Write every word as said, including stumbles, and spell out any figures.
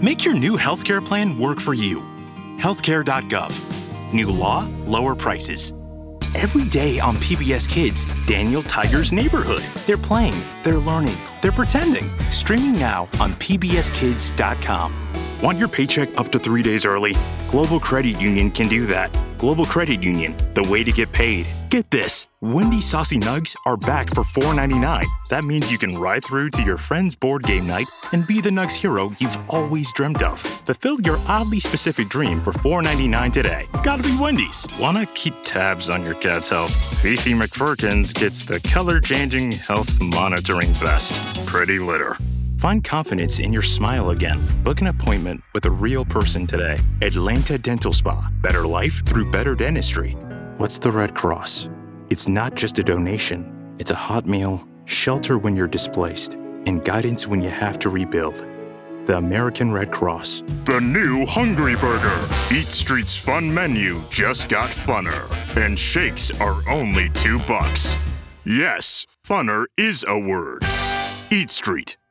Make your new healthcare plan work for you. healthcare dot gov. New law, lower prices. Every day on P B S Kids, Daniel Tiger's Neighborhood. They're playing, they're learning, they're pretending. Streaming now on P B S kids dot com. Want your paycheck up to three days early? Global Credit Union can do that. Global Credit Union, the way to get paid. Get this, Wendy's Saucy Nugs are back for four ninety-nine. That means you can ride through to your friend's board game night and be the Nugs hero you've always dreamt of. Fulfill your oddly specific dream for four ninety-nine today. Gotta be Wendy's. Wanna keep tabs on your cat's health? Fifi McFirkins gets the color-changing health monitoring vest. Pretty litter. Find confidence in your smile again. Book an appointment with a real person today. Atlanta Dental Spa. Better life through better dentistry. What's the Red Cross? It's not just a donation. It's a hot meal, shelter when you're displaced, and guidance when you have to rebuild. The American Red Cross. The new Hungry Burger. Eat Street's fun menu just got funner. And shakes are only two bucks. Yes, funner is a word. Eat Street.